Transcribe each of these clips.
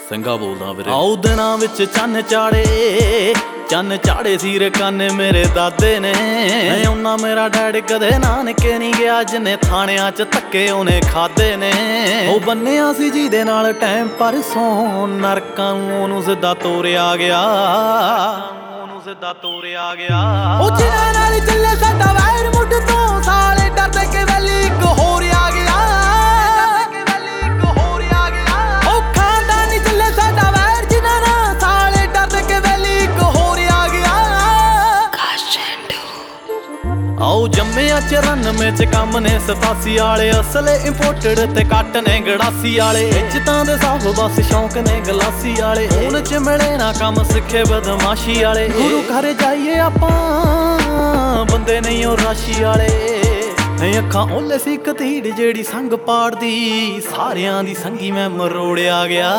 ਸਿੰਘਾ ਬੋਲਦਾ ਵੀਰੇ। ਆਉ ਦਿਨਾਂ ਵਿੱਚ ਚੰਨ ਚਾੜੇ ਸੀਰ ਕੰਨ ਮੇਰੇ ਦਾਦੇ ਨੇ। ਉਹਨਾਂ ਮੇਰਾ ਡੈਡ ਕਦੇ ਨਾਨਕੇ ਨਹੀਂ ਗਿਆ, ਜਿੰਨੇ ਥਾਣਿਆਂ 'ਚ ਧੱਕੇ ਉਹਨੇ ਖਾਦੇ ਨੇ। ਉਹ ਬੰਨਿਆ ਸੀ ਜਿਹਦੇ ਨਾਲ ਟਾਈਮ ਪਰਸੋਂ, ਨਰਕਾਂ ਨੂੰ ਉਹਨੂੰ ਸਿੱਧਾ ਤੋਰਿਆ ਗਿਆ। ਉਹ ਜਿਨ੍ਹਾਂ ਨਾਲ ਚੱਲੇ ਸਾਡਾ ਵੈਰ ਮੁੱਢ ਤੋਂ, ਸਾਲੇ ਡਰਦੇ ਕਿ ਵੈਲੀ ਇੱਕ ਹੋਰ ਆ ਗਿਆ। ਉਹ ਖਾਨਦਾਨੀ ਚੱਲੇ ਸਾਡਾ ਵੈਰ ਜਿਨ੍ਹਾਂ ਨਾਲ, ਸਾਲੇ ਡਰਦੇ ਕਿ ਵੈਲੀ ਇੱਕ ਹੋਰ ਆ ਗਿਆ। ਆਓ ਜੰਮਿਆ 94 ਚ ਕੰਮ ਨੇ 87 ਵਾਲੇ, ਅਸਲੇ ਇੰਪੋਰਟਡ ਤੇ ਕੱਟ ਨੇ ਗੜਾਸੀ ਵਾਲੇ। ਇੱਜ਼ਤਾਂ ਦੇ ਸਾਫ ਬਸ ਸ਼ੌਂਕ ਨੇ ਗਲਾਸੀ ਵਾਲੇ, ਹੁਣ ਚ ਮਿਲੇ ਨਾ ਕੰਮ ਸਿੱਖੇ ਬਦਮਾਸ਼ੀ ਵਾਲੇ। ਗੁਰੂ ਘਰ ਜਾਈਏ ਆਪਾਂ ਬੰਦੇ ਨਹੀਂ ਉਹ ਰਾਸ਼ੀ ਵਾਲੇ। ਅੱਖਾਂ ਓਲੇ ਸੀ ਕਤੀੜ ਜਿਹੜੀ ਸੰਗ ਪਾੜਦੀ, ਸਾਰਿਆਂ ਦੀ ਸੰਗੀ ਮੈਂ ਮਰੋੜਿਆ ਗਿਆ।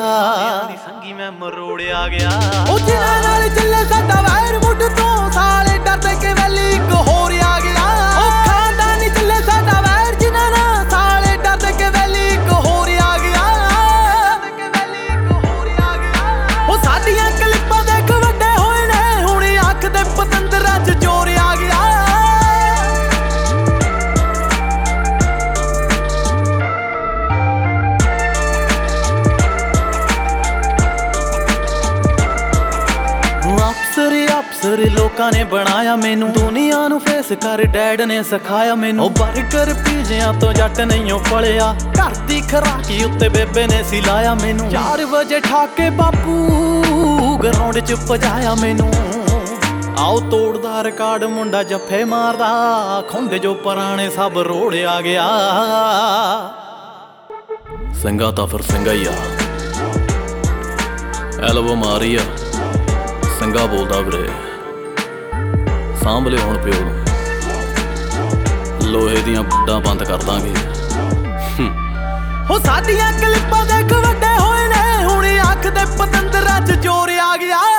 ਉਹ ਜਿਨ੍ਹਾਂ ਨਾਲ ਚੱਲੇ ਸਾਡਾ ਵੈਰ ਮੁੱਢ ਤੋਂ, ਸਾਲੇ ਡਰਦੇ ਕਿ ਵੈਲੀ ਇੱਕ ਹੋਰ ਆ ਗਿਆ। ਉਹ ਖਾਨਦਾਨੀ ਚੱਲੇ ਸਾਡਾ ਵੈਰ ਜਿਨ੍ਹਾਂ ਨਾਲ, ਸਾਲੇ ਡਰਦੇ ਕਿ ਵੈਲੀ ਇੱਕ ਹੋਰ ਆ ਗਿਆ। ਉਹ ਸਾਡੀਆਂ ਕਲਿੱਪਾਂ ਦੇਖ ਵੱਡੇ ਹੋਏ ਨੇ, ਹੁਣ ਅੱਖ ਦੇ ਪਤੰਦਰਾਂ 'ਚ ਚੋਰ ਆ ਗਿਆ। ਅਫਸਰ ਲੋਕਾਂ ਨੇ ਬਣਾਇਆ ਮੈਨੂੰ, ਦੁਨੀਆ ਨੂੰ ਫੇਸ ਕਰ ਡੈਡ ਨੇ ਸਿਖਾਇਆ ਮੈਨੂੰ। ਉਹ ਬਰਗਰ ਪੀਜ਼ਿਆਂ ਤੋਂ ਜੱਟ ਨਹੀਂ ਉਹ ਪਲਿਆ, ਘਰ ਦੀ ਖਰਾਕੀ ਉੱਤੇ ਬੇਬੇ ਨੇ ਸੀ ਲਾਇਆ ਮੈਨੂੰ। 4 ਵਜੇ ਠਾਕੇ ਬਾਪੂ ਗਰਾਊਂਡ 'ਚ ਭਜਾਇਆ ਮੈਨੂੰ। ਆਓ ਤੋੜਦਾ ਰਿਕਾਰਡ ਮੁੰਡਾ ਜੱਫੇ ਮਾਰਦਾ, ਖੁੰਡੇ ਜੋ ਪੁਰਾਣੇ ਸਭ ਰੋੜਿਆ ਗਿਆ। ਸਿੰਘਾ ਤਾਂ ਫਿਰ ਸਿੰਘਾ ਹੀ ਆ, ਐਲਬਮ ਆ ਰਹੀ ਆ। ਸਿੰਘਾ ਬੋਲਦਾ ਵੀਰੇ, ਸਾਂਭ ਲਿਓ ਹੁਣ ਪਿਓ ਨੂੰ, ਲੋਹੇ ਦੀਆਂ ਬੁੱਢਾਂ ਬੰਦ ਕਰ ਦਾਂਗੇ। ਹੋ ਸਾਡੀਆਂ ਕਲਿੱਪਾਂ ਦੇਖ ਵੱਡੇ ਹੋਏ ਨੇ, ਹੁਣ ਅੱਖ ਦੇ ਪਤੰਦਰਾਂ 'ਚ ਚੋਰ ਆ ਗਿਆ।